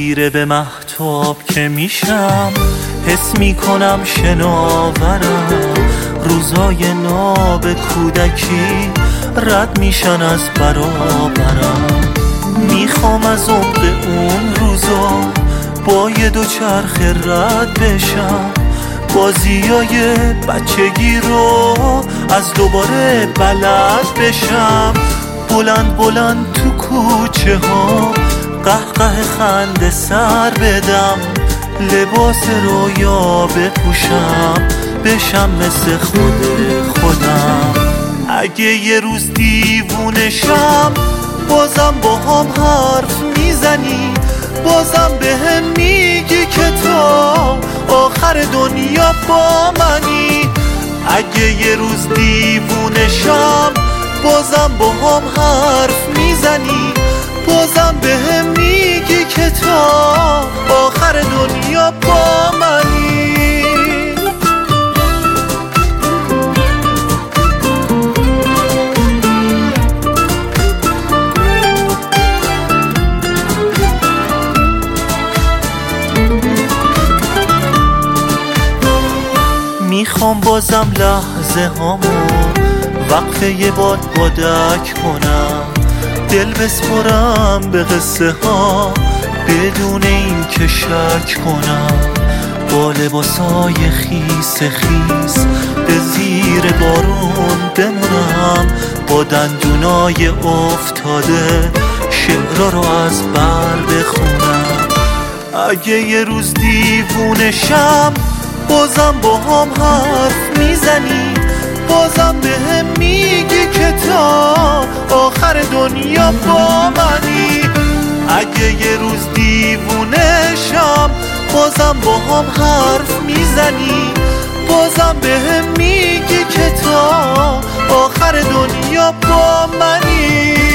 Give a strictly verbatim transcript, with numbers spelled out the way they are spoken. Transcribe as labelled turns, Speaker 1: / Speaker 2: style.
Speaker 1: خیره به مهتاب که میشم، حس میکنم شناورم. روزای ناب کودکی رد میشن از برابرم. میخوام از عمق اون روزا با یه دو چرخ رد بشم، بازیای بچگی رو از دوباره بلد بشم. بلند بلند تو کوچه ها قهقه خنده سر بدم، لباس رویا بپوشم، بشم مثل خود خودم. اگه یه روز دیوونشم بازم با هم حرف میزنی، بازم به هم میگی که تا آخر دنیا با منی. اگه یه روز دیوونشم بازم با هم حرف میزنی، بازم به هم میگی که تا آخر دنیا با منی. میخوام بازم لحظه هامو وقفه یه باد بادک کنم، دل بسپرم به قصه ها بدون این که شک کنم. با لباسای خیس خیس به زیر بارون بمونم، با دندونای افتاده شعرها رو از بر بخونم. اگه یه روز دیوونشم بازم با هم حرف میزنی، بازم به هم میگی که تا آخر دنیا با منی. اگه یه روز دیوونشم بازم با هم حرف میزنی، بازم به هم میگی که تا آخر دنیا با منی.